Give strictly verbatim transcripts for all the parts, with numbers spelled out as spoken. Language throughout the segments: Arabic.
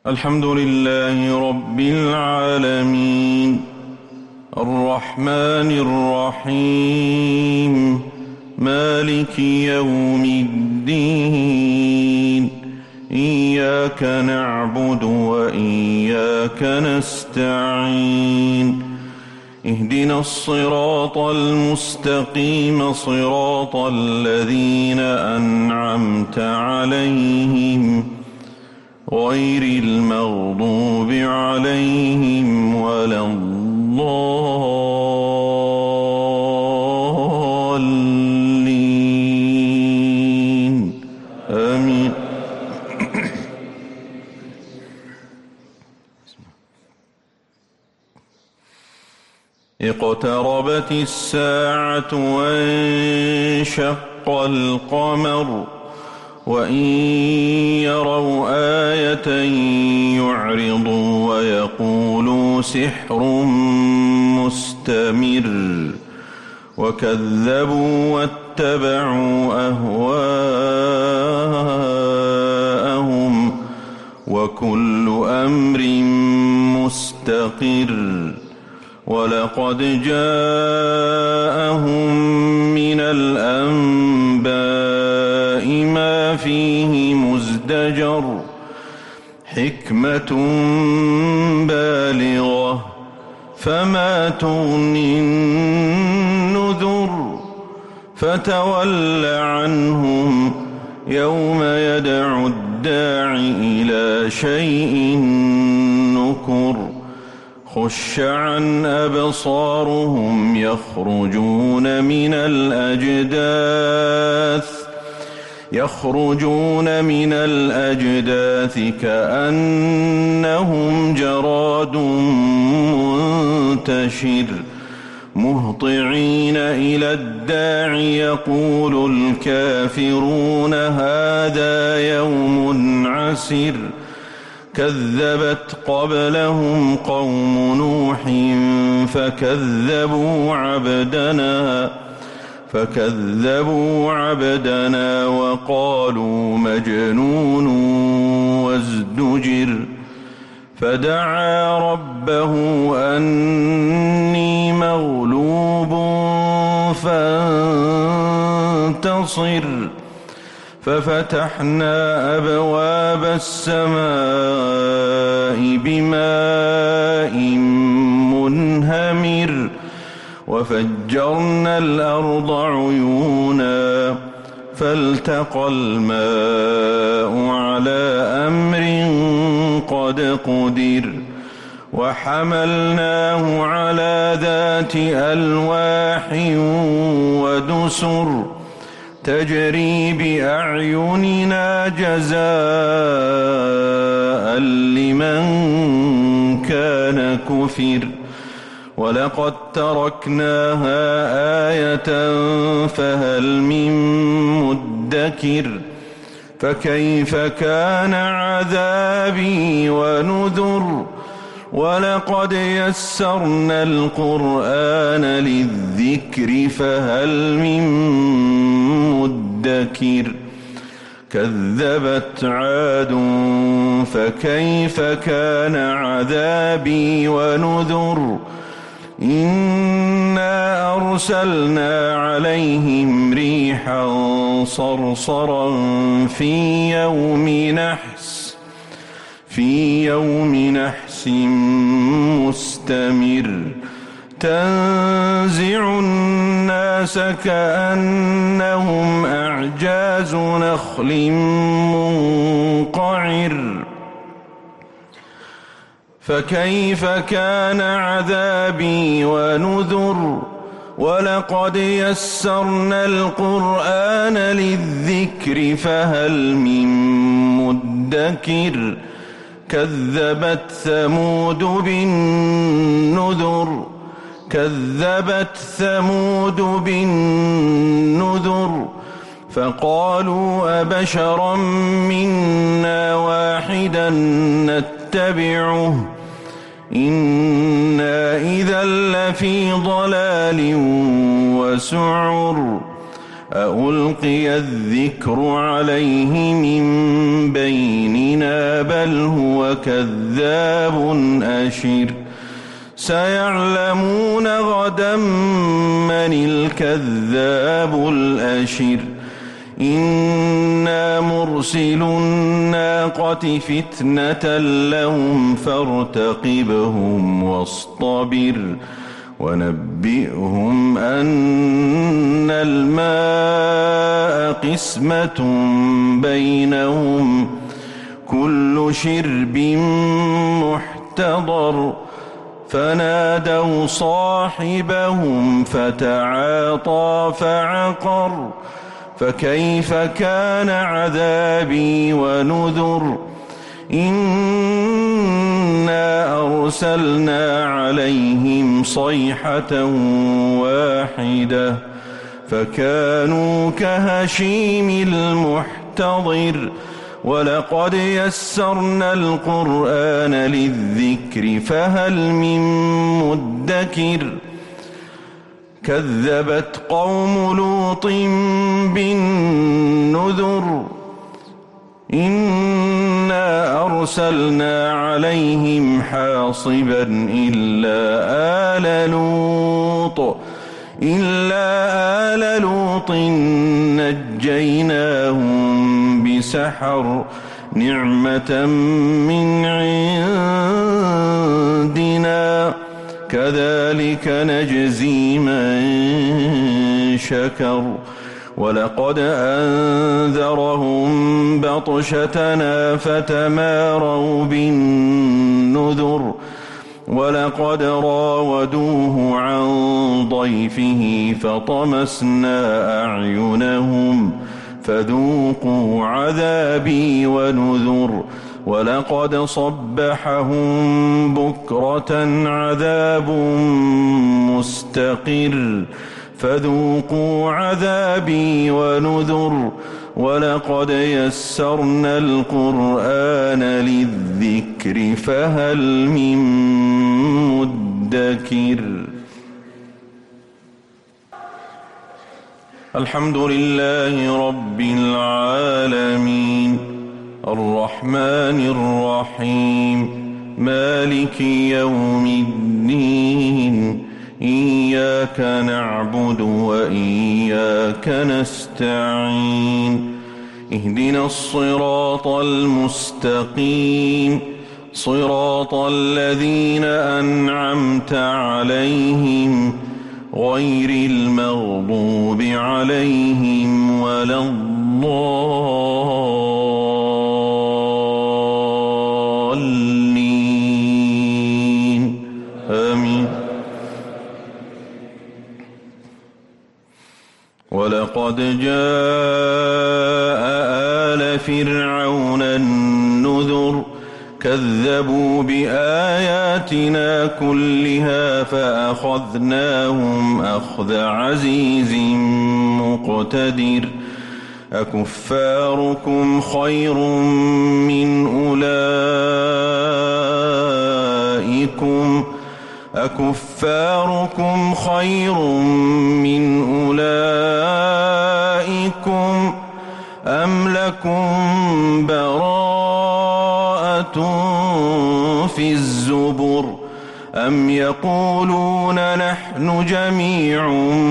الحمد لله رب العالمين الرحمن الرحيم مالك يوم الدين إياك نعبد وإياك نستعين اهدنا الصراط المستقيم صراط الذين أنعمت عليهم غير المغضوب عليهم ولا الضالين آمين. اقتربت الساعة وانشق القمر وإن يروا آية يعرضوا ويقولوا سحر مستمر وكذبوا واتبعوا أهواءهم وكل أمر مستقر ولقد جاءهم من الأنباء ما فيه مزدجر حكمة بالغة فما تغني النذر فتول عنهم يوم يدعو الداع إلى شيء نكر خش عن أبصارهم يخرجون من الأجداث يخرجون من الأجداث كأنهم جراد منتشر مهطعين إلى الداع يقول الكافرون هذا يوم عسر كذبت قبلهم قوم نوح فكذبوا عبدنا فكذبوا عبدنا وقالوا مجنون وازدجر فدعا ربه أني مغلوب فانتصر ففتحنا أبواب السماء بماء منهمر وفجرنا الأرض عيونا فالتقى الماء على أمر قد قدر وحملناه على ذات ألواح ودسر تجري بأعيننا جزاء لمن كان كفر ولقد تركناها آية فهل من مدكر فكيف كان عذابي ونذر ولقد يسرنا القرآن للذكر فهل من مدكر كذبت عاد فكيف كان عذابي ونذر إنا أرسلنا عليهم ريحا صرصرا في يوم نحس في يوم نحس مستمر تنزع الناس كأنهم أعجاز نخل منقعر فكيف كان عذابي ونذر ولقد يسرنا القرآن للذكر فهل من مدكر كذبت ثمود بالنذر كذبت ثمود بالنذر فقالوا أبشرا منا واحدا نتبعه إنا إذا لفي ضلال وسعر أألقي الذكر عليه من بيننا كلا بل هو كذاب أشر سيعلمون غدا من الكذاب الأشر إنا مرسل الناقة فتنة لهم فارتقبهم واصطبر ونبئهم أن الماء قسمة بينهم كل شرب محتضر فنادوا صاحبهم فتعاطى فعقر فكيف كان عذابي ونذر إنا أرسلنا عليهم صيحة واحدة فكانوا كهشيم المحتضر ولقد يسرنا القرآن للذكر فهل من مدكر كذبت قوم لوط بالنذر إنا أرسلنا عليهم حاصبا إلا آل لوط إلا آل لوط نجيناهم بسحر نعمة من عندنا كذلك نجزي من شكر ولقد أنذرهم بطشتنا فتماروا بالنذر ولقد راودوه عن ضيفه فطمسنا أعينهم فذوقوا عذابي ونذر ولقد صبحهم بكرة عذاب مستقر فذوقوا عذابي ونذر ولقد يسرنا القرآن للذكر فهل من مدكر الحمد لله رب العالمين الرحمن الرحيم مالك يوم الدين إياك نعبد وإياك نستعين اهدنا الصراط المستقيم صراط الذين أنعمت عليهم غير المغضوب عليهم ولا الضالين آمين ولقد جاء آل فرعون النذر كذبوا بآياتنا كلها فأخذناهم أخذ عزيز مقتدر أكفاركم خير من أولئكم أكفاركم خير من أولئكم أم لكم براءة في الزبر أم يقولون نحن جميع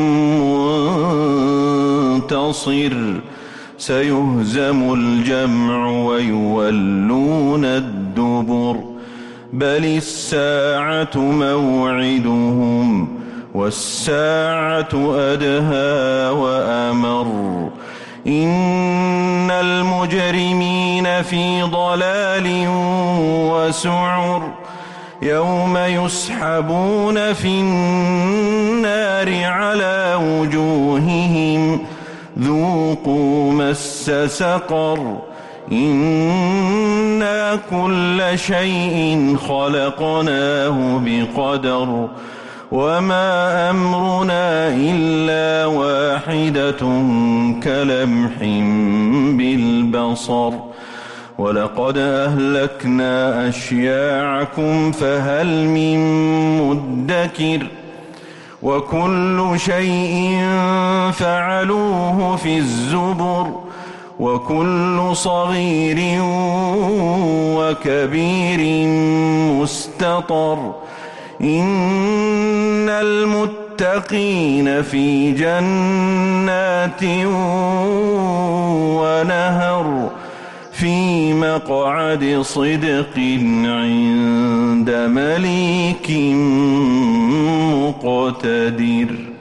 منتصر سيهزم الجمع ويولون الدبر بل الساعة موعدهم والساعة أدهى وأمر إن المجرمين في ضلال وسعر يوم يسحبون في النار على وجوههم ذوقوا مس سقر إنا كل شيء خلقناه بقدر وما أمرنا إلا واحدة كلمح بالبصر ولقد أهلكنا أشياعكم فهل من مدكر وكل شيء فعلوه في الزبر وكل صغير وكبير مستطر إن المتقين في جنات ونهر في مقعد صدق عند مليك مقتدر.